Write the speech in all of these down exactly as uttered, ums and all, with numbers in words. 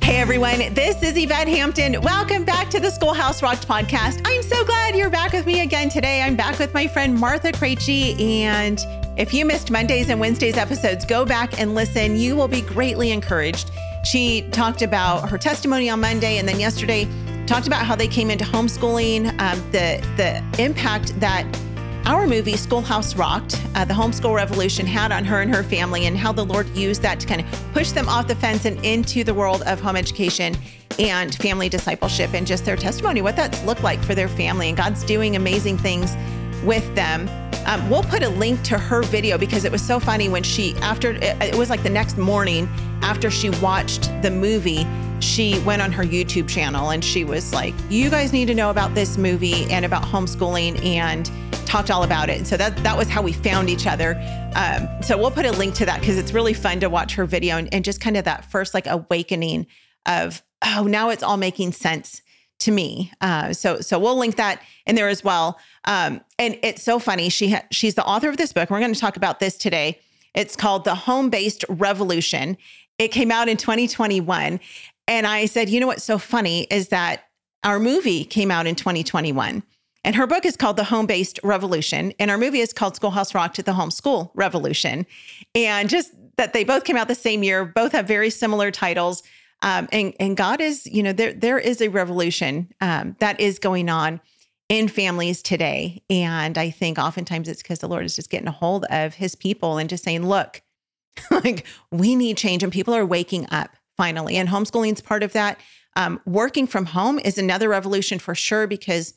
Hey everyone, this is Yvette Hampton. Welcome back to the Schoolhouse Rocked podcast. I'm so glad you're back with me again today. I'm back with my friend Martha Krejci, and if you missed Mondays and Wednesdays episodes, go back and listen. You will be greatly encouraged. She talked about her testimony on Monday, and then yesterday talked about how they came into homeschooling, um, the, the impact that our movie, Schoolhouse Rocked, uh, the homeschool revolution had on her and her family, and how the Lord used that to kind of push them off the fence and into the world of home education and family discipleship, and just their testimony, what that's looked like for their family. And God's doing amazing things with them. Um, we'll put a link to her video because it was so funny when she, after, it, it was like the next morning after she watched the movie, she went on her YouTube channel and she was like, you guys need to know about this movie and about homeschooling, and talked all about it. And so that that was how we found each other. Um, so we'll put a link to that because it's really fun to watch her video, and, and just kind of that first like awakening of, oh, now it's all making sense to me. Uh, so so we'll link that in there as well. Um, and it's so funny. She ha- she's the author of this book. We're going to talk about this today. It's called The Home-Based Revolution. It came out in twenty twenty-one. And I said, you know what's so funny is that our movie came out in twenty twenty-one. And her book is called The Home-Based Revolution. And our movie is called Schoolhouse Rocked: The Homeschool Revolution. And just that they both came out the same year, both have very similar titles. Um, and, and God is, you know, there there is a revolution um, that is going on in families today. And I think oftentimes it's because the Lord is just getting a hold of his people and just saying, look, like we need change, and people are waking up finally. And homeschooling is part of that. Um, working from home is another revolution for sure, because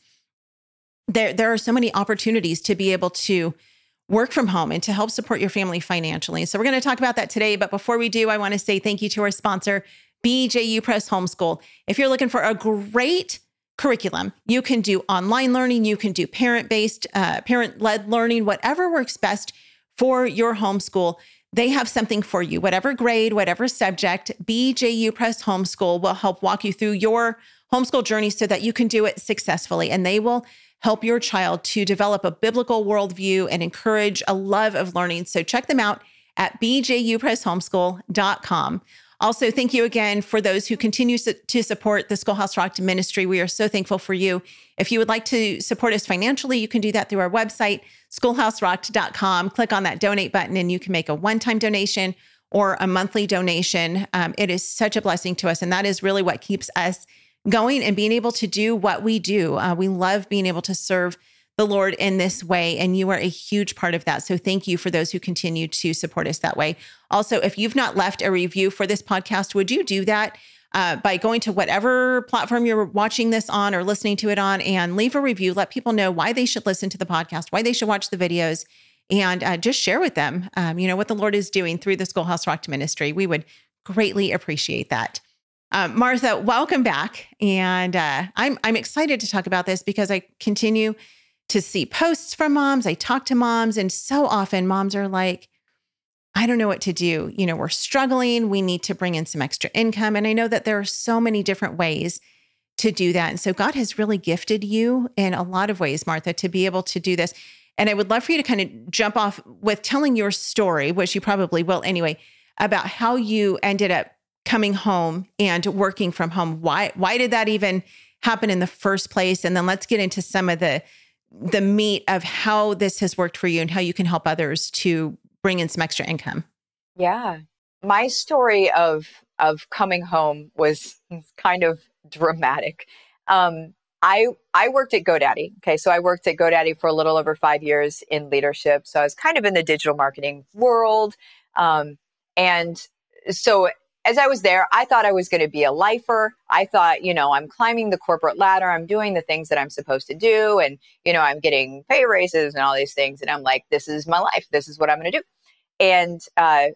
There, there are so many opportunities to be able to work from home and to help support your family financially. So we're going to talk about that today. But before we do, I want to say thank you to our sponsor, B J U Press Homeschool. If you're looking for a great curriculum, you can do online learning, you can do parent-based, uh, parent-led learning, whatever works best for your homeschool. They have something for you, whatever grade, whatever subject. B J U Press Homeschool will help walk you through your homeschool journey so that you can do it successfully. And they will help your child to develop a biblical worldview and encourage a love of learning. So check them out at b j u press homeschool dot com. Also, thank you again for those who continue to support the Schoolhouse Rocked ministry. We are so thankful for you. If you would like to support us financially, you can do that through our website, schoolhouse rocked dot com. Click on that donate button and you can make a one-time donation or a monthly donation. Um, it is such a blessing to us, and that is really what keeps us going and being able to do what we do. Uh, we love being able to serve the Lord in this way, and you are a huge part of that. So thank you for those who continue to support us that way. Also, if you've not left a review for this podcast, would you do that uh, by going to whatever platform you're watching this on or listening to it on, and leave a review? Let people know why they should listen to the podcast, why they should watch the videos, and uh, just share with them, um, you know, what the Lord is doing through the Schoolhouse Rocked ministry. We would greatly appreciate that. Um, Martha, welcome back. And uh, I'm I'm excited to talk about this because I continue to see posts from moms. I talk to moms, and so often moms are like, I don't know what to do. You know, we're struggling. We need to bring in some extra income. And I know that there are so many different ways to do that. And so God has really gifted you in a lot of ways, Martha, to be able to do this. And I would love for you to kind of jump off with telling your story, which you probably will anyway, about how you ended up coming home and working from home. Why, why did that even happen in the first place? And then let's get into some of the, the meat of how this has worked for you and how you can help others to bring in some extra income. Yeah. My story of, of coming home was kind of dramatic. Um, I, I worked at GoDaddy. Okay. So I worked at GoDaddy for a little over five years in leadership. So I was kind of in the digital marketing world. Um, and so as I was there, I thought I was going to be a lifer. I thought, you know, I'm climbing the corporate ladder. I'm doing the things that I'm supposed to do. And, you know, I'm getting pay raises and all these things. And I'm like, this is my life. This is what I'm going to do. And uh,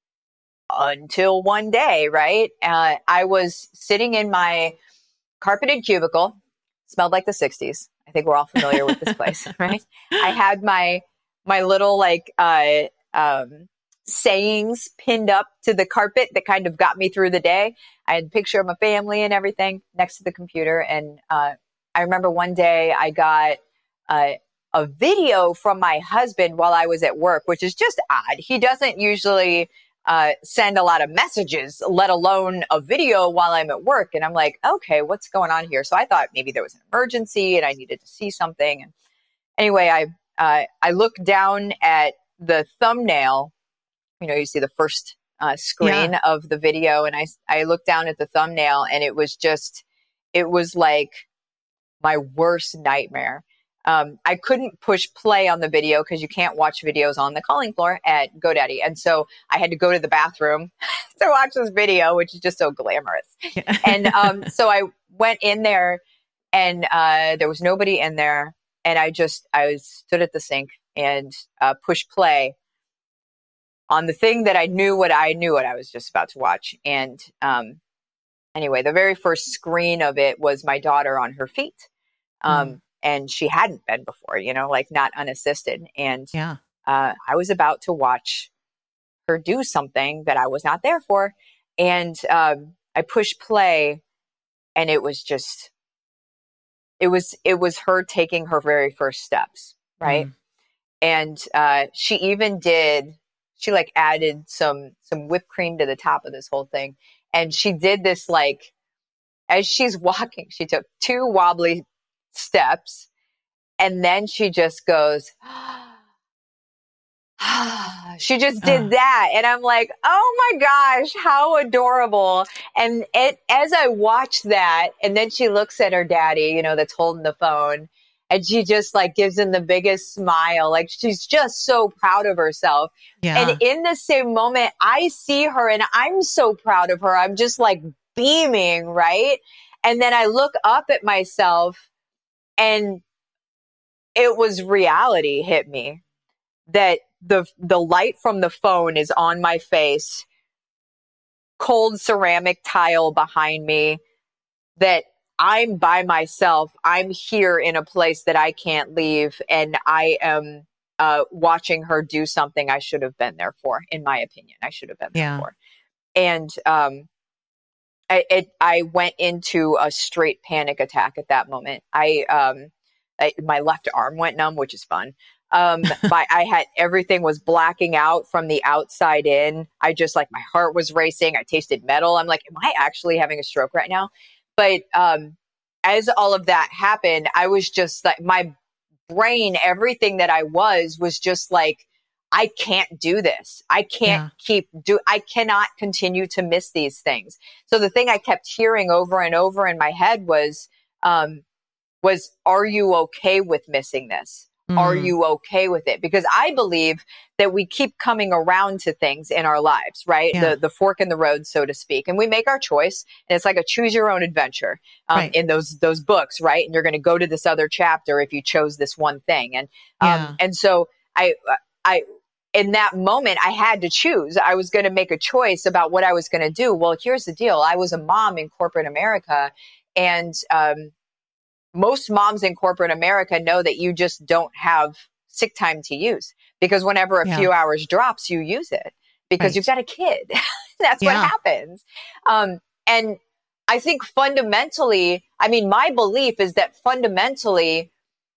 until one day, right, uh, I was sitting in my carpeted cubicle, smelled like the sixties. I think we're all familiar with this place, right? I had my my little like uh, um, sayings pinned up to the carpet that kind of got me through the day. I had a picture of my family and everything next to the computer. And uh, I remember one day I got uh, a video from my husband while I was at work, which is just odd. He doesn't usually uh, send a lot of messages, let alone a video while I'm at work. And I'm like, okay, what's going on here? So I thought maybe there was an emergency and I needed to see something. And anyway, I uh, I looked down at the thumbnail. You know, you see the first uh, screen yeah. of the video, and I I looked down at the thumbnail, and it was just, it was like my worst nightmare. Um, I couldn't push play on the video because you can't watch videos on the calling floor at GoDaddy. And so I had to go to the bathroom to watch this video, which is just so glamorous. Yeah. And um, so I went in there and uh, there was nobody in there. And I just, I was stood at the sink and uh, pushed play on the thing that I knew what I knew what I was just about to watch. And um, anyway, the very first screen of it was my daughter on her feet. Um, mm. And she hadn't been before, you know, like not unassisted. And yeah. uh, I was about to watch her do something that I was not there for. And um, I pushed play and it was just, it was, it was her taking her very first steps. Right. Mm. And uh, she even did, she like added some, some whipped cream to the top of this whole thing. And she did this, like, as she's walking, she took two wobbly steps, and then she just goes, she just did uh. that. And I'm like, oh my gosh, how adorable. And it, as I watched that, and then she looks at her daddy, you know, that's holding the phone, and she just like gives him the biggest smile. Like she's just so proud of herself. Yeah. And in the same moment, I see her and I'm so proud of her. I'm just like beaming, right? And then I look up at myself, and it was reality hit me that the the light from the phone is on my face, cold ceramic tile behind me, that I'm by myself. I'm here in a place that I can't leave, and I am uh, watching her do something I should have been there for, in my opinion. I should have been there yeah. for. And um, I, it, I went into a straight panic attack at that moment. I, um, I my left arm went numb, which is fun. Um, my, I had, everything was blacking out from the outside in. I just like, my heart was racing. I tasted metal. I'm like, am I actually having a stroke right now? But um, as all of that happened, I was just like, my brain, everything that I was, was just like, I can't do this. I can't yeah. keep do. I cannot continue to miss these things. So the thing I kept hearing over and over in my head was, um, was, are you okay with missing this? Mm. Are you okay with it? Because I believe that we keep coming around to things in our lives, right? Yeah. The the fork in the road, so to speak, and we make our choice. And it's like a choose your own adventure um, right. in those those books, right? And you're going to go to this other chapter if you chose this one thing. And um, yeah. and so I I. in that moment, I had to choose. I was going to make a choice about what I was going to do. Well, here's the deal. I was a mom in corporate America, and um, most moms in corporate America know that you just don't have sick time to use, because whenever a yeah. few hours drops, you use it because right. you've got a kid. That's yeah. what happens. Um, and I think fundamentally, I mean, my belief is that fundamentally,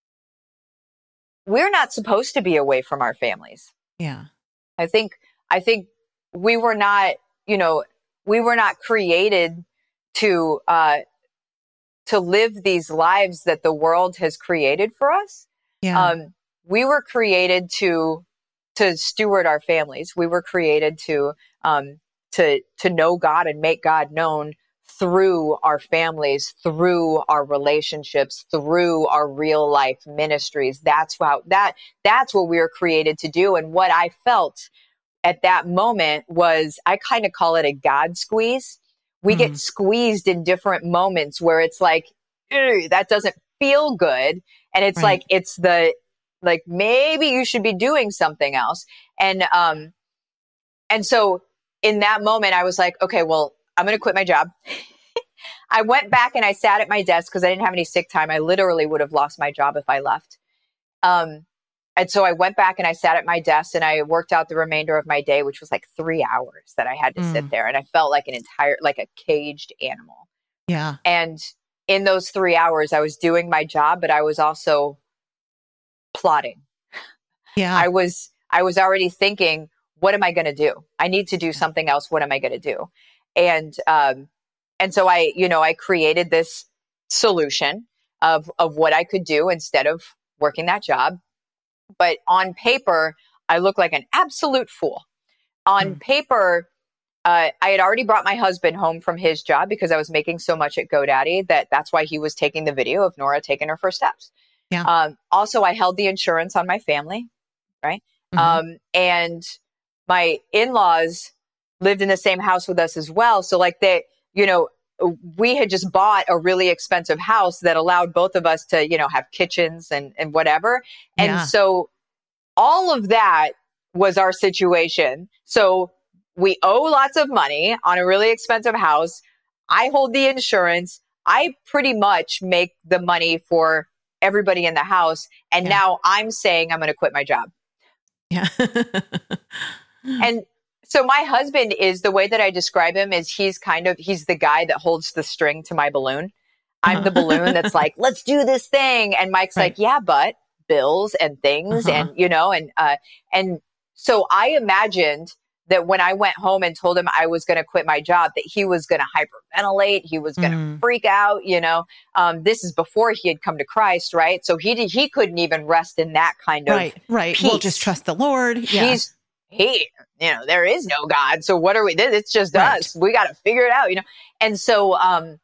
we're not supposed to be away from our families. Yeah. I think, I think we were not, you know, we were not created to, uh, to live these lives that the world has created for us. Yeah. Um, we were created to, to steward our families. We were created to, um, to, to know God and make God known through our families, through our relationships, through our real life ministries. That's how that, that's what we were created to do. And what I felt at that moment was, I kind of call it a God squeeze. We mm. get squeezed in different moments where it's like, that doesn't feel good. And it's right. like, it's the, like, maybe you should be doing something else. And, um, and so in that moment, I was like, okay, well, I'm going to quit my job. I went back and I sat at my desk because I didn't have any sick time. I literally would have lost my job if I left. Um, and so I went back and I sat at my desk and I worked out the remainder of my day, which was like three hours that I had to mm. sit there. And I felt like an entire, like a caged animal. Yeah. And in those three hours, I was doing my job, but I was also plotting. Yeah. I was, I was already thinking, what am I going to do? I need to do something else. What am I going to do? And, um, and so I, you know, I created this solution of, of what I could do instead of working that job. But on paper, I look like an absolute fool. On mm. paper, uh, I had already brought my husband home from his job because I was making so much at GoDaddy that that's why he was taking the video of Nora taking her first steps. Yeah. Um, also, I held the insurance on my family, right? Mm-hmm. Um, and my in-laws lived in the same house with us as well. So like they, you know, we had just bought a really expensive house that allowed both of us to, you know, have kitchens and, and whatever. And yeah. so all of that was our situation. So we owe lots of money on a really expensive house. I hold the insurance. I pretty much make the money for everybody in the house. And yeah. now I'm saying I'm going to quit my job. Yeah. And so my husband is, the way that I describe him is he's kind of, he's the guy that holds the string to my balloon. I'm uh-huh. the balloon that's like, let's do this thing. And Mike's right. like, yeah, but bills and things. Uh-huh. And, you know, and, uh, and so I imagined that when I went home and told him I was going to quit my job, that he was going to hyperventilate. He was going to mm. freak out. You know, um, this is before he had come to Christ. Right. So he did, he couldn't even rest in that kind of right. Right. peace. We'll just trust the Lord. Yeah. He's, he, you know, there is no God. So what are we, it's just right. us. We got to figure it out, you know? And so, um,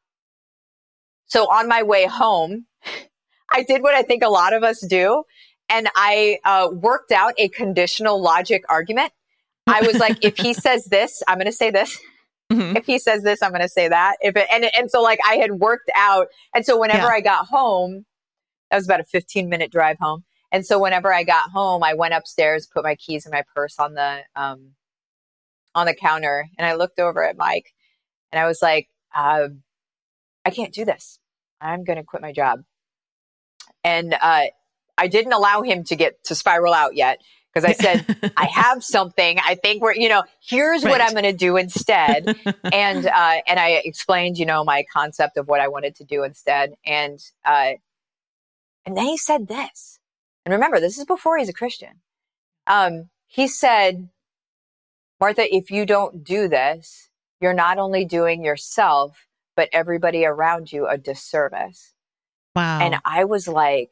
so on my way home, I did what I think a lot of us do. And I, uh, worked out a conditional logic argument. I was like, if he says this, I'm going to say this. Mm-hmm. If he says this, I'm going to say that. If it, and, and so like I had worked out. And so whenever yeah. I got home, that was about a fifteen minute drive home. And so whenever I got home, I went upstairs, put my keys in my purse on the, um, on the counter. And I looked over at Mike and I was like, uh, I can't do this. I'm going to quit my job. And, uh, I didn't allow him to get to spiral out yet. Because I said, I have something. I think we're, you know, here's right. what I'm going to do instead. and uh, and I explained, you know, my concept of what I wanted to do instead. And uh, and then he said this. And remember, this is before he's a Christian. Um, he said, Martha, if you don't do this, you're not only doing yourself, but everybody around you a disservice. Wow. And I was like,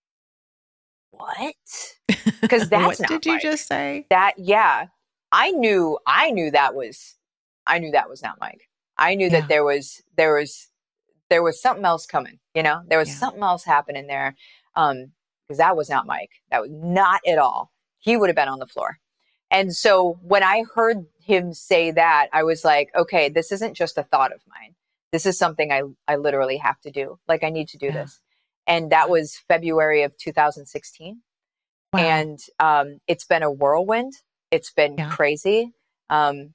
what? Because that's what not did you Mike. just say? That, yeah. I knew, I knew that was, I knew that was not Mike. I knew yeah. that there was, there was, there was something else coming, you know, there was yeah. something else happening there. Um, because that was not Mike. That was not at all. He would have been on the floor. And so when I heard him say that, I was like, okay, this isn't just a thought of mine. This is something I, I literally have to do. Like, I need to do yeah. this. And that was February of two thousand sixteen. Wow. And um, it's been a whirlwind. It's been yeah. crazy. Um,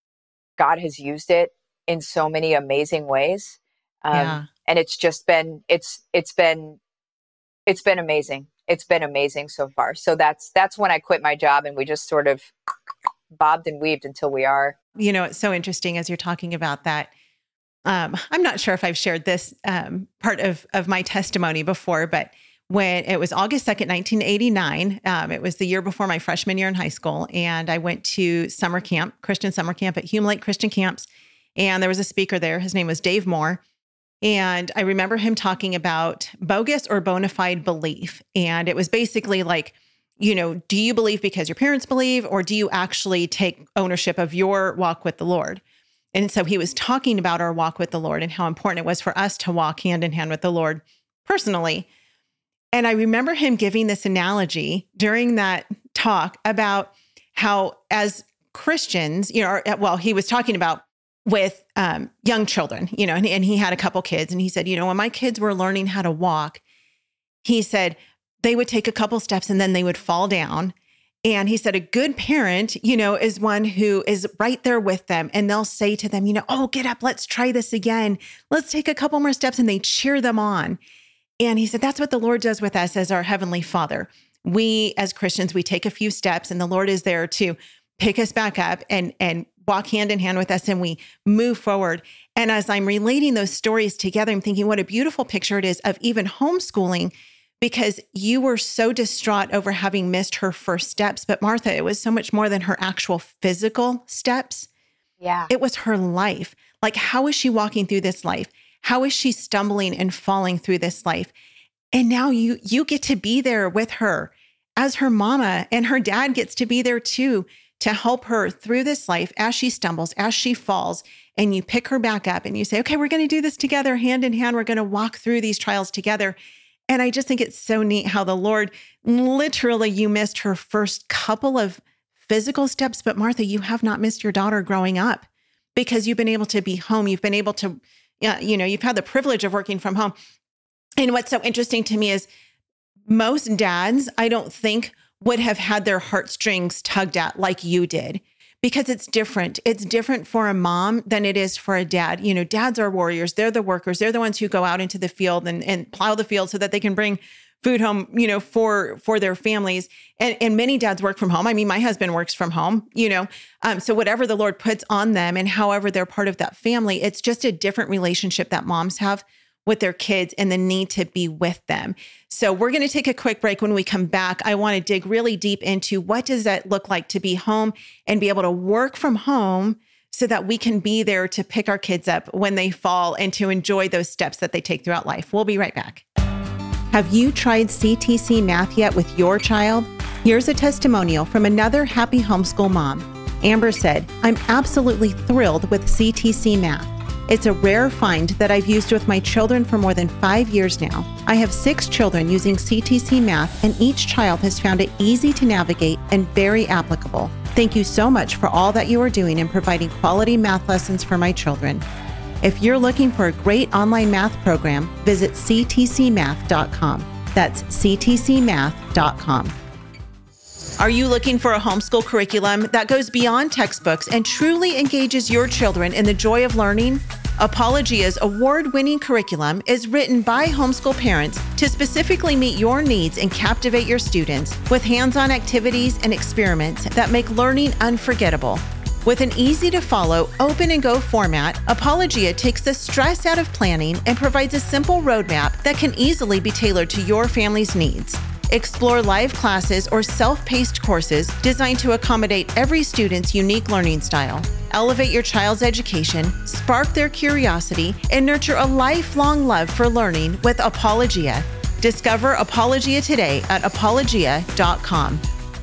God has used it in so many amazing ways. Um, yeah. And it's just been, it's, it's been, it's been amazing. It's been amazing so far. So that's, that's when I quit my job and we just sort of bobbed and weaved until we are. You know, it's so interesting as you're talking about that. Um, I'm not sure if I've shared this um, part of, of my testimony before, but when it was August second, nineteen eighty-nine, um, it was the year before my freshman year in high school. And I went to summer camp, Christian summer camp at Hume Lake Christian Camps. And there was a speaker there. His name was Dave Moore. And I remember him talking about bogus or bona fide belief. And it was basically like, you know, do you believe because your parents believe, or do you actually take ownership of your walk with the Lord? And so he was talking about our walk with the Lord and how important it was for us to walk hand in hand with the Lord personally. And I remember him giving this analogy during that talk about how as Christians, you know, or, well, he was talking about with um, young children, you know, and, and he had a couple kids. And he said, you know, when my kids were learning how to walk, he said they would take a couple steps and then they would fall down. And he said, a good parent, you know, is one who is right there with them. And they'll say to them, you know, oh, get up, let's try this again. Let's take a couple more steps. And they cheer them on. And he said, that's what the Lord does with us as our Heavenly Father. We, as Christians, we take a few steps and the Lord is there to pick us back up and, and walk hand in hand with us. And we move forward. And as I'm relating those stories together, I'm thinking what a beautiful picture it is of even homeschooling, because you were so distraught over having missed her first steps. But Martha, it was so much more than her actual physical steps. Yeah. It was her life. Like, how is she walking through this life? How is she stumbling and falling through this life? And now you you get to be there with her as her mama, and her dad gets to be there too, to help her through this life as she stumbles, as she falls, and you pick her back up and you say, okay, we're going to do this together, hand in hand. We're going to walk through these trials together. And I just think it's so neat how the Lord, literally, you missed her first couple of physical steps, but Martha, you have not missed your daughter growing up because you've been able to be home. You've been able to, yeah, you know, you've had the privilege of working from home. And what's so interesting to me is most dads, I don't think, would have had their heartstrings tugged at like you did, because it's different. It's different for a mom than it is for a dad. You know, dads are warriors. They're the workers. They're the ones who go out into the field and, and plow the field so that they can bring food home, you know, for, for their families. And, and many dads work from home. I mean, my husband works from home, you know, um, so whatever the Lord puts on them and however they're part of that family, it's just a different relationship that moms have with their kids and the need to be with them. So we're going to take a quick break. When we come back, I want to dig really deep into what does that look like to be home and be able to work from home so that we can be there to pick our kids up when they fall and to enjoy those steps that they take throughout life. We'll be right back. Have you tried C T C Math yet with your child? Here's a testimonial from another happy homeschool mom. Amber said, I'm absolutely thrilled with C T C Math. It's a rare find that I've used with my children for more than five years now. I have six children using C T C Math, and each child has found it easy to navigate and very applicable. Thank you so much for all that you are doing in providing quality math lessons for my children. If you're looking for a great online math program, visit c t c math dot com. That's c t c math dot com. Are you looking for a homeschool curriculum that goes beyond textbooks and truly engages your children in the joy of learning? Apologia's award-winning curriculum is written by homeschool parents to specifically meet your needs and captivate your students with hands-on activities and experiments that make learning unforgettable. With an easy-to-follow, open-and-go format, Apologia takes the stress out of planning and provides a simple roadmap that can easily be tailored to your family's needs. Explore live classes or self-paced courses designed to accommodate every student's unique learning style. Elevate your child's education, spark their curiosity, and nurture a lifelong love for learning with Apologia. Discover Apologia today at apologia dot com.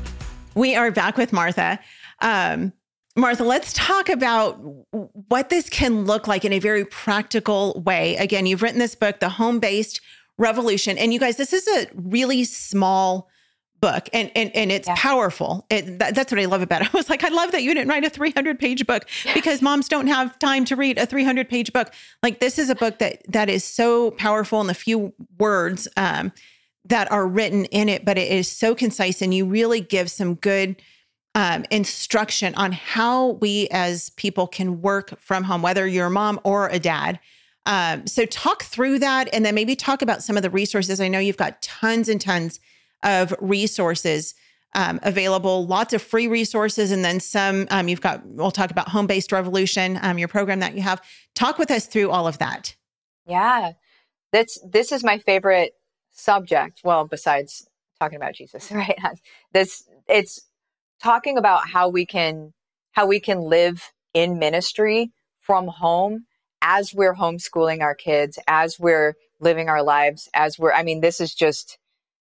We are back with Martha. Um, Martha, let's talk about what this can look like in a very practical way. Again, you've written this book, The Home-Based Revolution. And you guys, this is a really small book and and, and it's yeah. powerful. It, that, that's what I love about it. I was like, I love that you didn't write a three hundred page book because moms don't have time to read a three hundred page book. Like, this is a book that that is so powerful in the few words um, that are written in it, but it is so concise and you really give some good um, instruction on how we as people can work from home, whether you're a mom or a dad. Um, so talk through that and then maybe talk about some of the resources. I know you've got tons and tons of resources um, available, lots of free resources, and then some um, you've got, we'll talk about Home-Based Revolution, um, your program that you have. Talk with us through all of that. Yeah, that's, this is my favorite subject. Well, besides talking about Jesus, right? This, it's talking about how we can, how we can live in ministry from home as we're homeschooling our kids, as we're living our lives, as we're, I mean, this is just,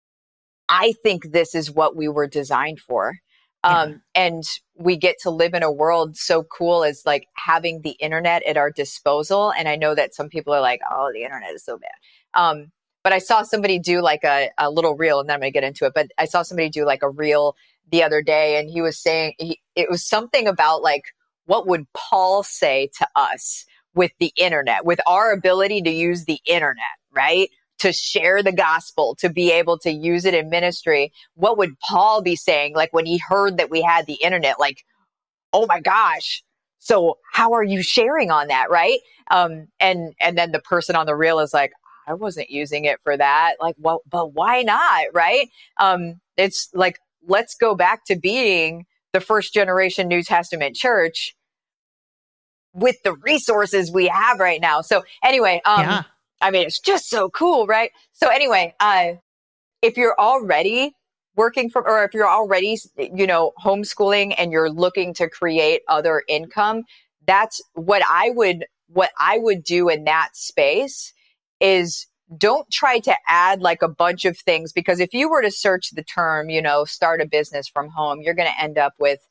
I think this is what we were designed for. Um, yeah. And we get to live in a world so cool as like having the internet at our disposal. And I know that some people are like, oh, the internet is so bad. Um, but I saw somebody do like a, a little reel, and then I'm going to get into it, but I saw somebody do like a reel the other day, and he was saying, he, it was something about like, what would Paul say to us with the internet, with our ability to use the internet, right? To share the gospel, to be able to use it in ministry. What would Paul be saying? Like when he heard that we had the internet, like, oh my gosh. So how are you sharing on that? Right. Um, and, and then the person on the reel is like, I wasn't using it for that. Like, well, but why not? Right. Um, it's like, let's go back to being the first generation New Testament church with the resources we have right now. So anyway, um, yeah. I mean, it's just so cool, right? So anyway, uh, if you're already working from, or if you're already, you know, homeschooling and you're looking to create other income, that's what I would, what I would do in that space is don't try to add like a bunch of things, because if you were to search the term, you know, start a business from home, you're going to end up with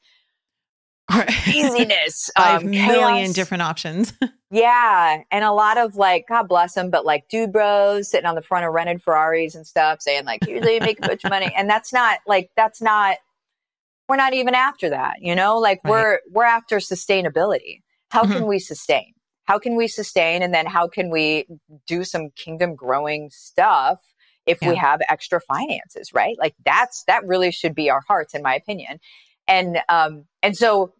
craziness, Five um, million chaos. different options. Yeah. And a lot of like, God bless them, but like dude bros sitting on the front of rented Ferraris and stuff saying like, usually you make a bunch of money. And that's not like, that's not, we're not even after that, you know, like Right. we're, we're after sustainability. How Mhm. can we sustain? How can we sustain? And then how can we do some kingdom growing stuff if we Yeah. have extra finances, right? Like that's, that really should be our hearts, in my opinion. And, um, and so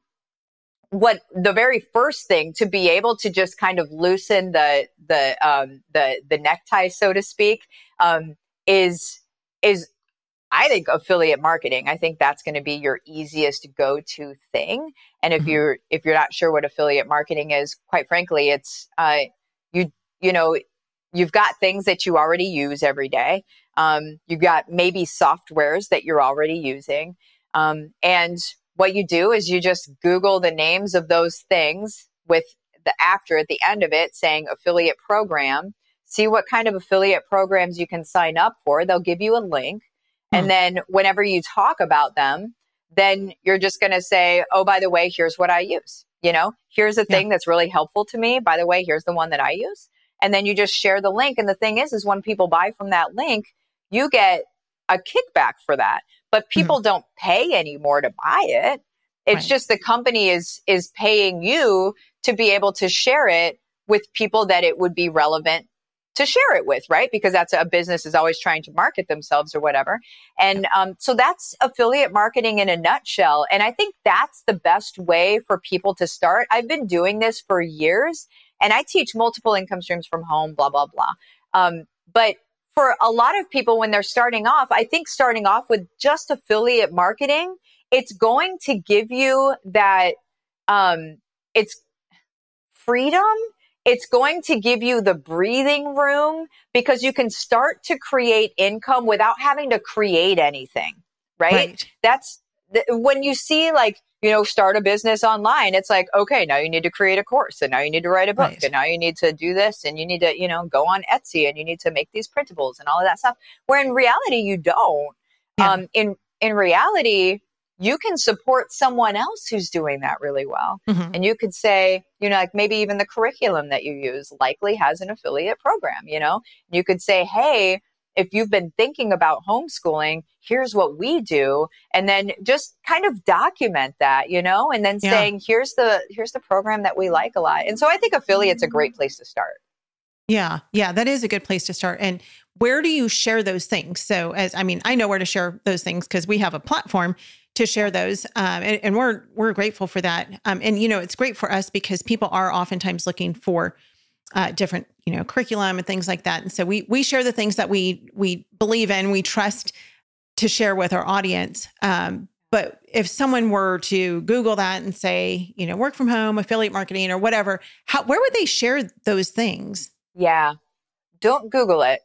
what the very first thing to be able to just kind of loosen the, the, um, the, the necktie, so to speak, um, is, is I think affiliate marketing. I think that's going to be your easiest go-to thing. And if Mhm. you're, if you're not sure what affiliate marketing is, quite frankly, it's, uh, you, you know, you've got things that you already use every day. Um, you've got maybe softwares that you're already using. Um, and what you do is you just Google the names of those things with the after at the end of it saying affiliate program, see what kind of affiliate programs you can sign up for. They'll give you a link. And Hmm. then whenever you talk about them, then you're just going to say, oh, by the way, here's what I use. You know, here's a Yeah. thing that's really helpful to me. By the way, here's the one that I use. And then you just share the link. And the thing is, is when people buy from that link, you get a kickback for that. But people Mhm. don't pay anymore to buy it. It's Right. just the company is is paying you to be able to share it with people that it would be relevant to share it with, right? Because that's a business is always trying to market themselves or whatever. And um, so that's affiliate marketing in a nutshell. And I think that's the best way for people to start. I've been doing this for years and I teach multiple income streams from home, blah, blah, blah. Um, but for a lot of people, when they're starting off, I think starting off with just affiliate marketing, it's going to give you that, um, it's freedom. It's going to give you the breathing room because you can start to create income without having to create anything, right? Right. That's th- when you see like, you know, start a business online, it's like, okay, now you need to create a course and now you need to write a book Right. and now you need to do this and you need to, you know, go on Etsy and you need to make these printables and all of that stuff. Where in reality, you don't. Yeah. Um, in, in reality, you can support someone else who's doing that really well. Mhm. And you could say, you know, like maybe even the curriculum that you use likely has an affiliate program, you know, you could say, hey, if you've been thinking about homeschooling, here's what we do. And then just kind of document that, you know, and then Yeah. saying, here's the, here's the program that we like a lot. And so I think affiliate's a great place to start. Yeah. Yeah. That is a good place to start. And where do you share those things? So as, I mean, I know where to share those things because we have a platform to share those. Um, and, and we're, we're grateful for that. Um, and, you know, it's great for us because people are oftentimes looking for uh, different, you know, curriculum and things like that. And so we, we share the things that we, we believe in, we trust to share with our audience. Um, but if someone were to Google that and say, you know, work from home, affiliate marketing or whatever, how, where would they share those things? Yeah. Don't Google it.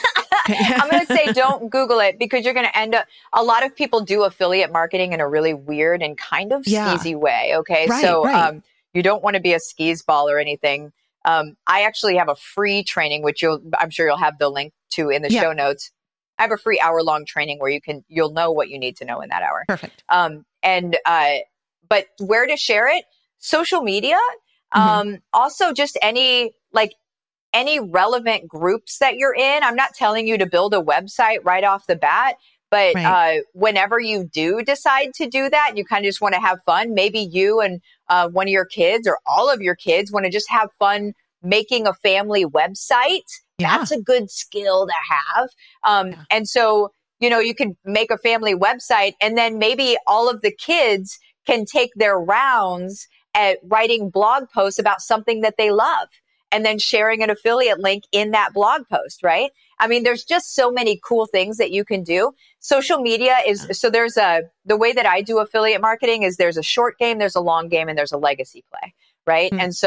I'm going to say don't Google it because you're going to end up, a lot of people do affiliate marketing in a really weird and kind of Yeah. skeezy way. Okay. Right, so right. um, you don't want to be a skis ball or anything. Um, I actually have a free training, which you'll, I'm sure you'll have the link to in the Yeah. show notes. I have a free hour long training where you can, you'll know what you need to know in that hour. Perfect. Um, and, uh, but where to share it? Social media. Um, Mhm. Also just any, like, any relevant groups that you're in. I'm not telling you to build a website right off the bat, but Right. uh, whenever you do decide to do that, you kind of just want to have fun. Maybe you and uh, one of your kids or all of your kids want to just have fun making a family website. Yeah. That's a good skill to have. Um, Yeah. And so, you know, you could make a family website and then maybe all of the kids can take their rounds at writing blog posts about something that they love. And then sharing an affiliate link in that blog post, right? I mean, there's just so many cool things that you can do. Social media is, so there's a, the way that I do affiliate marketing is there's a short game, there's a long game, and there's a legacy play, right? Mm. And so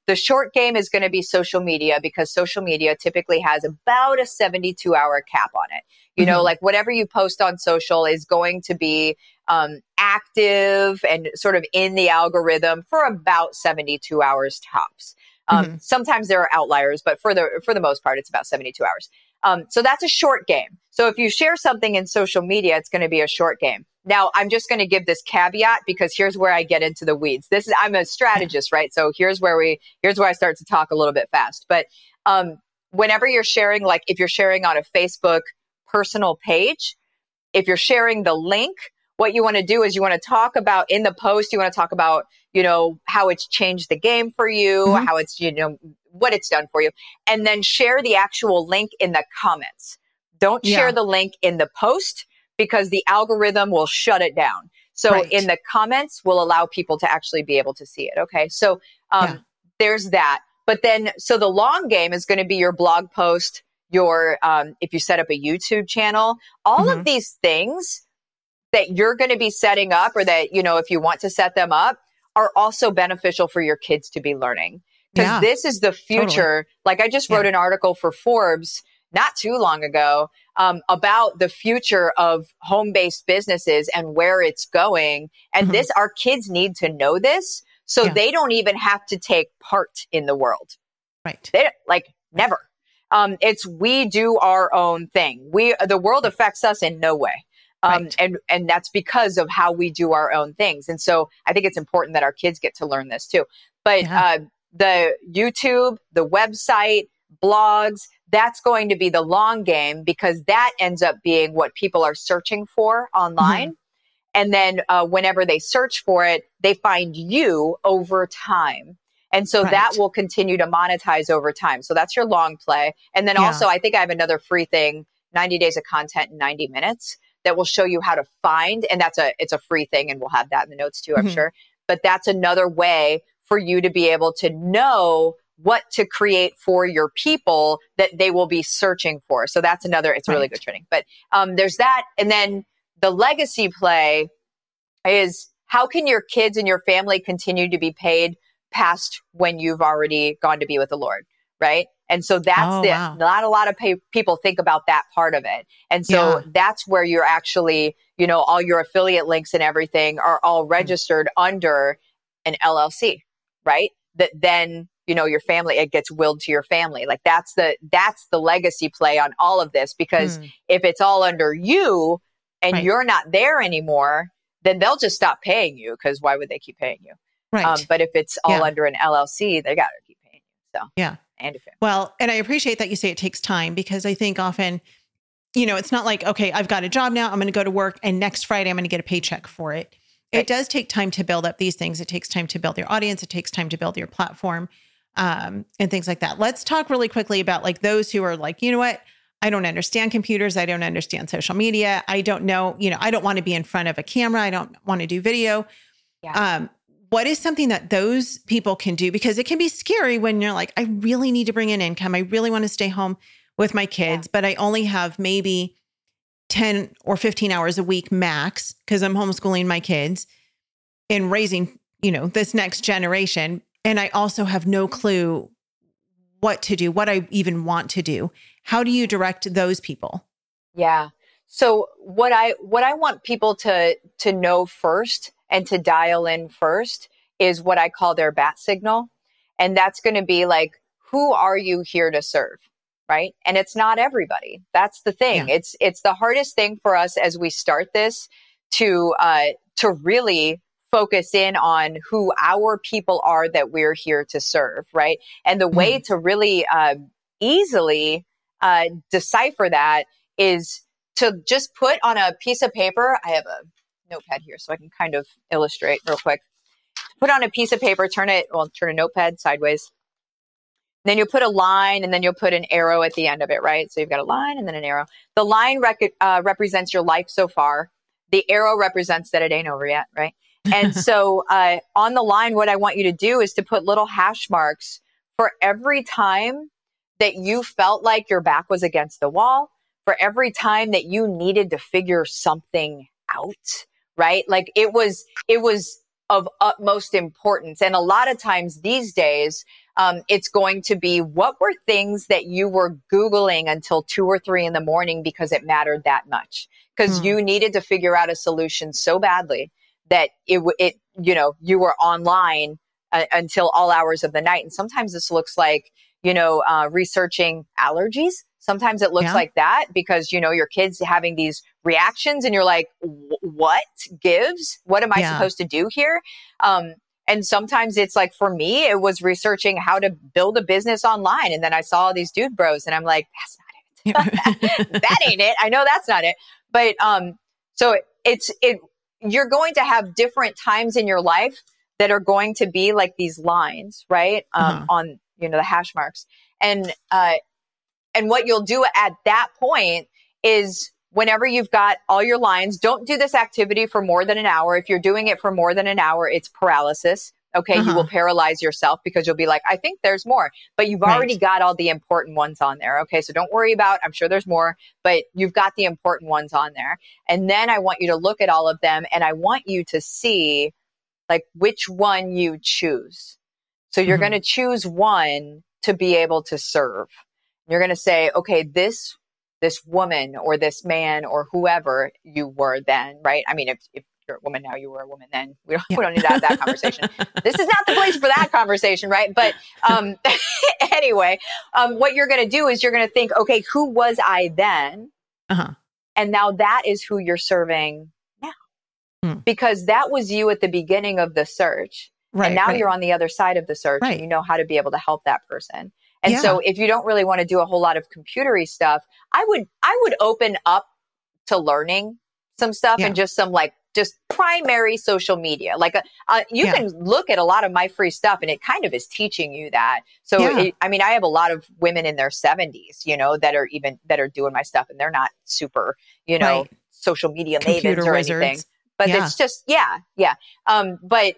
the short game is going to be social media, because social media typically has about a seventy-two hour cap on it. You know, mm-hmm. like whatever you post on social is going to be um, active and sort of in the algorithm for about seventy-two hours tops. Um, mm-hmm. Sometimes there are outliers, but for the for the most part, it's about seventy-two hours. Um, so that's a short game. So if you share something in social media, it's going to be a short game. Now, I'm just going to give this caveat, because here's where I get into the weeds. This is I'm a strategist, right? So here's where we here's where I start to talk a little bit fast. But um, whenever you're sharing, like if you're sharing on a Facebook personal page, if you're sharing the link, what you want to do is you want to talk about in the post, you want to talk about, you know, how it's changed the game for you, mm-hmm. how it's, you know, what it's done for you, and then share the actual link in the comments. Don't share yeah. the link in the post, because the algorithm will shut it down. So right. in the comments will allow people to actually be able to see it. Okay. So um, yeah. there's that. But then, so the long game is going to be your blog post, your, um, if you set up a YouTube channel, all mm-hmm. of these things that you're going to be setting up, or that, you know, if you want to set them up, are also beneficial for your kids to be learning. Because yeah, this is the future. Totally. Like I just wrote yeah. an article for Forbes not too long ago um, about the future of home-based businesses and where it's going. And mm-hmm. this, our kids need to know this, so yeah. they don't even have to take part in the world. Right. They like never. Um, it's, we do our own thing. We, the world affects us in no way. Um, right. and, and that's because of how we do our own things. And so I think it's important that our kids get to learn this too. But yeah. uh, the YouTube, the website, blogs, that's going to be the long game, because that ends up being what people are searching for online. Mm-hmm. And then uh, whenever they search for it, they find you over time. And so right. that will continue to monetize over time. So that's your long play. And then yeah. also, I think I have another free thing, ninety days of content in ninety minutes, that will show you how to find. And that's a, it's a free thing. And we'll have that in the notes too, I'm mm-hmm. sure. But that's another way for you to be able to know what to create for your people that they will be searching for. So that's another, it's right. really good training. But um, there's that. And then the legacy play is, how can your kids and your family continue to be paid past when you've already gone to be with the Lord, right? And so that's oh, the, wow. not a lot of pay, people think about that part of it. And so yeah. that's where you're actually, you know, all your affiliate links and everything are all registered mm. under an L L C, right? That then, you know, your family, it gets willed to your family. Like that's the, that's the legacy play on all of this, because mm. if it's all under you and right. you're not there anymore, then they'll just stop paying you, because why would they keep paying you? Right. Um, but if it's all yeah. under an L L C, they got to keep paying you. So yeah. And if it, well, and I appreciate that you say it takes time, because I think often, you know, it's not like, okay, I've got a job now, I'm going to go to work, and next Friday I'm going to get a paycheck for it. Right. It does take time to build up these things. It takes time to build your audience. It takes time to build your platform, um, and things like that. Let's talk really quickly about like those who are like, you know what? I don't understand computers. I don't understand social media. I don't know, you know, I don't want to be in front of a camera. I don't want to do video. Yeah. Um, what is something that those people can do? Because it can be scary when you're like, I really need to bring in income. I really want to stay home with my kids, yeah. but I only have maybe ten or fifteen hours a week max, because I'm homeschooling my kids and raising, you know, this next generation. And I also have no clue what to do, what I even want to do. How do you direct those people? Yeah. So what I, what I want people to, to know first and to dial in first is what I call their bat signal. And that's going to be like, who are you here to serve? Right. And it's not everybody. That's the thing. Yeah. It's, it's the hardest thing for us as we start this to, uh, to really focus in on who our people are that we're here to serve. Right. And the mm-hmm. way to really, uh, easily, uh, decipher that is to just put on a piece of paper. I have a notepad here so I can kind of illustrate real quick. Put on a piece of paper, turn it, well, turn a notepad sideways. Then you'll put a line, and then you'll put an arrow at the end of it, right? So you've got a line and then an arrow. The line rec- uh, represents your life so far. The arrow represents that it ain't over yet, right? And so uh, on the line, what I want you to do is to put little hash marks for every time that you felt like your back was against the wall, for every time that you needed to figure something out, right? Like it was, it was of utmost importance. And a lot of times these days, Um, it's going to be, what were things that you were Googling until two or three in the morning because it mattered that much? Because Hmm. you needed to figure out a solution so badly that it, w- it you know, you were online uh, until all hours of the night. And sometimes this looks like, you know, uh, researching allergies. Sometimes it looks Yeah. like that because, you know, your kid's having these reactions and you're like, what gives? What am I Yeah. supposed to do here? Um, and sometimes it's like, for me, it was researching how to build a business online. And then I saw all these dude bros and I'm like, that's not it. That ain't it. I know that's not it. But, um, so it's, it, you're going to have different times in your life that are going to be like these lines, right? Um, Uh-huh. on, you know, the hash marks. And, uh, and what you'll do at that point is, whenever you've got all your lines, don't do this activity for more than an hour. If you're doing it for more than an hour, it's paralysis. Okay. Uh-huh. You will paralyze yourself because you'll be like, I think there's more, but you've Right. already got all the important ones on there. Okay. So don't worry about, I'm sure there's more, but you've got the important ones on there. And then I want you to look at all of them and I want you to see like which one you choose. So you're Mhm. going to choose one to be able to serve. You're going to say, okay, this this woman or this man or whoever you were then, right? I mean, if, if you're a woman now, you were a woman then. We don't, Yeah. we don't need to have that conversation. This is not the place for that conversation, right? But um, anyway, um, what you're going to do is you're going to think, okay, who was I then? Uh-huh. And now that is who you're serving now. Hmm. Because that was you at the beginning of the search. Right. And now right. you're on the other side of the search Right. and you know how to be able to help that person. And Yeah. so if you don't really want to do a whole lot of computery stuff, I would, I would open up to learning some stuff Yeah. and just some like, just primary social media. Like, a, uh, you Yeah. can look at a lot of my free stuff and it kind of is teaching you that. So, Yeah. it, I mean, I have a lot of women in their seventies, you know, that are even, that are doing my stuff and they're not super, you know, Right. social media Computer mavens or wizards. anything, but Yeah. it's just, yeah, yeah. Um, but,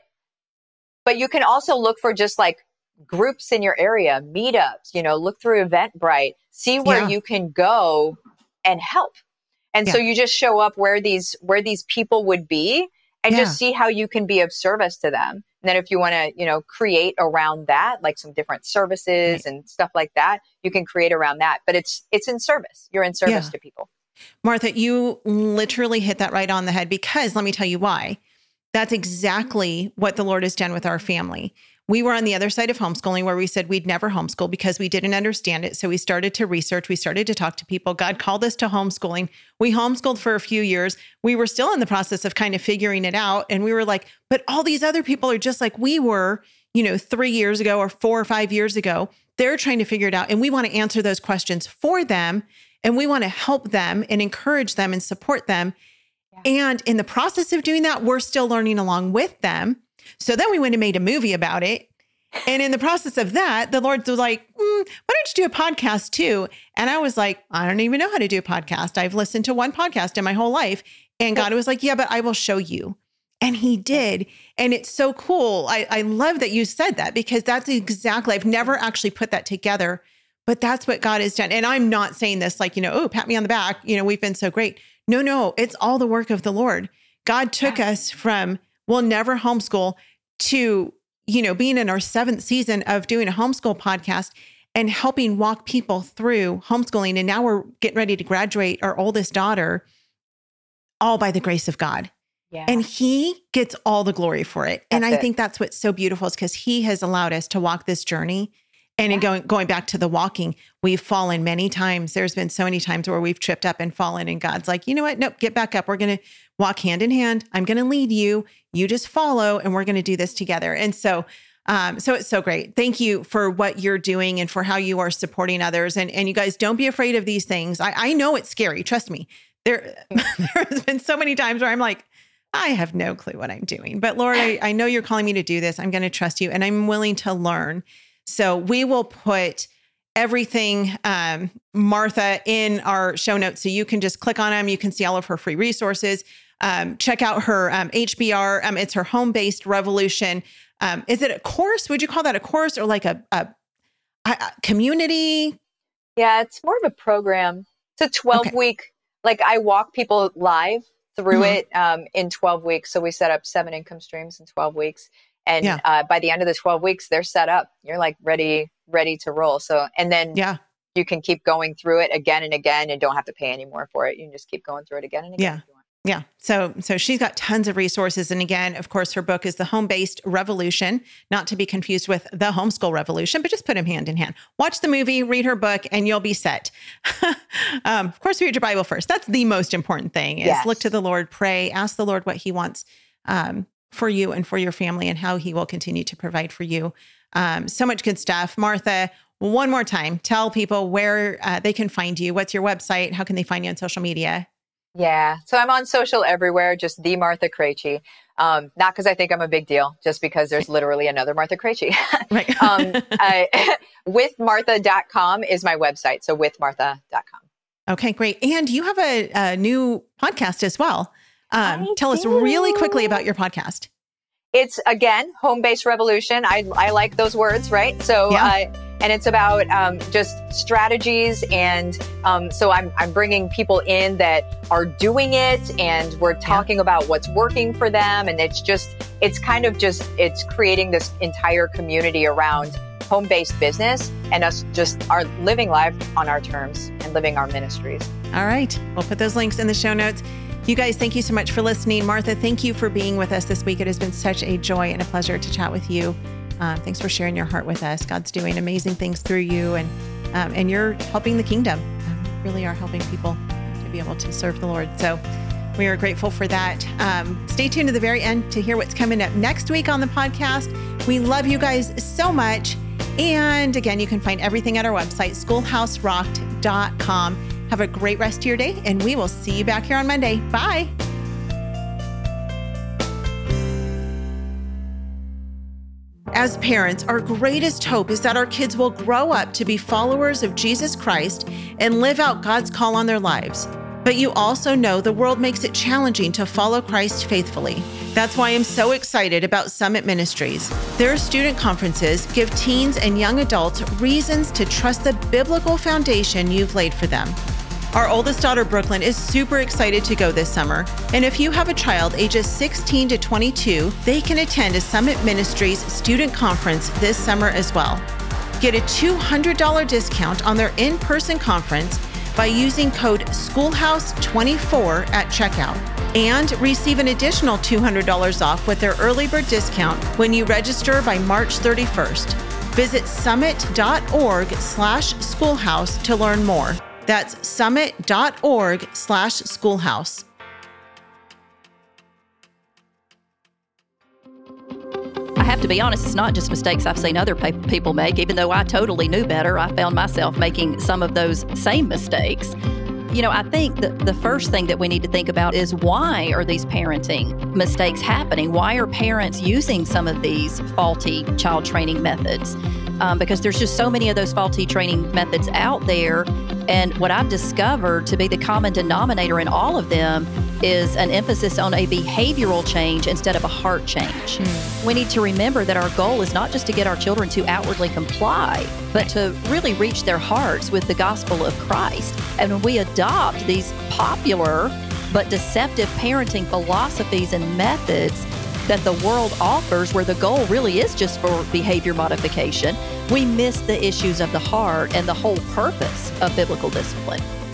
but you can also look for just like groups in your area, meetups, you know, look through Eventbrite, see where Yeah. you can go and help. And so Yeah. you just show up where these, where these people would be and Yeah. just see how you can be of service to them. And then if you want to, you know, create around that, like some different services Right. and stuff like that, you can create around that, but it's, it's in service. You're in service Yeah. to people. Martha, you literally hit that right on the head, because let me tell you why. That's exactly what the Lord has done with our family. We were on the other side of homeschooling where we said we'd never homeschool because we didn't understand it. So we started to research. We started to talk to people. God called us to homeschooling. We homeschooled for a few years. We were still in the process of kind of figuring it out. And we were like, but all these other people are just like we were, you know, three years ago or four or five years ago. They're trying to figure it out. And we want to answer those questions for them. And we want to help them and encourage them and support them. And in the process of doing that, we're still learning along with them. So then we went and made a movie about it. And in the process of that, the Lord was like, mm, why don't you do a podcast too? And I was like, I don't even know how to do a podcast. I've listened to one podcast in my whole life. And God was like, yeah, but I will show you. And he did. And it's so cool. I, I love that you said that, because that's exactly, I've never actually put that together, but that's what God has done. And I'm not saying this like, you know, oh, pat me on the back. You know, we've been so great. No, no, it's all the work of the Lord. God took Yeah. us from, we'll never homeschool, to, you know, being in our seventh season of doing a homeschool podcast and helping walk people through homeschooling. And now we're getting ready to graduate our oldest daughter, all by the grace of God. Yeah. And he gets all the glory for it. And That's I it. think that's what's so beautiful, is because he has allowed us to walk this journey. And in Yeah. going, going back to the walking, we've fallen many times. There's been so many times where we've tripped up and fallen, and God's like, you know what? Nope, get back up. We're going to walk hand in hand. I'm going to lead you. You just follow, and we're going to do this together. And so, um, so it's so great. Thank you for what you're doing and for how you are supporting others. And, and you guys, don't be afraid of these things. I, I know it's scary. Trust me. There, there has been so many times where I'm like, I have no clue what I'm doing, but Lord, I, I know you're calling me to do this. I'm going to trust you, and I'm willing to learn. So we will put everything, um, Martha, in our show notes. So you can just click on them. You can see all of her free resources. Um, check out her um, H B R. Um, it's her home-based revolution. Um, is it a course? Would you call that a course, or like a, a, a community? Yeah, it's more of a program. It's a twelve Okay. week, like I walk people live through Mhm. it um, in twelve weeks. So we set up seven income streams in twelve weeks. And Yeah. uh, by the end of the twelve weeks, they're set up. You're like ready, ready to roll. So, and then Yeah. you can keep going through it again and again and don't have to pay any more for it. You can just keep going through it again and again. Yeah. Yeah. So, so she's got tons of resources. And again, of course, her book is The Home-Based Revolution, not to be confused with The Homeschool Revolution, but just put them hand in hand. Watch the movie, read her book, and you'll be set. um, of course, read your Bible first. That's the most important thing is Yes. look to the Lord, pray, ask the Lord what he wants um, for you and for your family and how he will continue to provide for you. Um, so much good stuff. Martha, one more time, tell people where uh, they can find you. What's your website? How can they find you on social media? Yeah. So I'm on social everywhere, just the Martha Krejci. Um, not because I think I'm a big deal, just because there's literally another Martha Krejci. Right. um, I, with martha dot com is my website. So with martha dot com. Okay, great. And you have a, a new podcast as well. Um, I tell us do. really quickly about your podcast. It's, again, home-based revolution. I, I like those words, right? So, Yeah. uh, and it's about um, just strategies. And um, so I'm, I'm bringing people in that are doing it, and we're talking yeah. about what's working for them. And it's just, it's kind of just, it's creating this entire community around home-based business and us just are living life on our terms and living our ministries. All right. We'll put those links in the show notes. You guys, thank you so much for listening. Martha, thank you for being with us this week. It has been such a joy and a pleasure to chat with you. Um, thanks for sharing your heart with us. God's doing amazing things through you, and um, and you're helping the kingdom. Um, you really are helping people to be able to serve the Lord. So we are grateful for that. Um, stay tuned to the very end to hear what's coming up next week on the podcast. We love you guys so much. And again, you can find everything at our website, schoolhouse rocked dot com. Have a great rest of your day, and we will see you back here on Monday. Bye. As parents, our greatest hope is that our kids will grow up to be followers of Jesus Christ and live out God's call on their lives. But you also know the world makes it challenging to follow Christ faithfully. That's why I'm so excited about Summit Ministries. Their student conferences give teens and young adults reasons to trust the biblical foundation you've laid for them. Our oldest daughter, Brooklyn, is super excited to go this summer. And if you have a child ages sixteen to twenty-two, they can attend a Summit Ministries student conference this summer as well. Get a two hundred dollars discount on their in-person conference by using code schoolhouse twenty-four at checkout, and receive an additional two hundred dollars off with their early bird discount when you register by March thirty-first. Visit summit.org slash schoolhouse to learn more. That's summit.org slash schoolhouse. I have to be honest, it's not just mistakes I've seen other pe- people make. Even though I totally knew better, I found myself making some of those same mistakes. You know, I think that the first thing that we need to think about is, why are these parenting mistakes happening? Why are parents using some of these faulty child training methods? Um, because there's just so many of those faulty training methods out there. And what I've discovered to be the common denominator in all of them is an emphasis on a behavioral change instead of a heart change. Mm. We need to remember that our goal is not just to get our children to outwardly comply, but to really reach their hearts with the gospel of Christ. And when we adopt these popular but deceptive parenting philosophies and methods that the world offers, where the goal really is just for behavior modification, we miss the issues of the heart and the whole purpose of biblical discipline.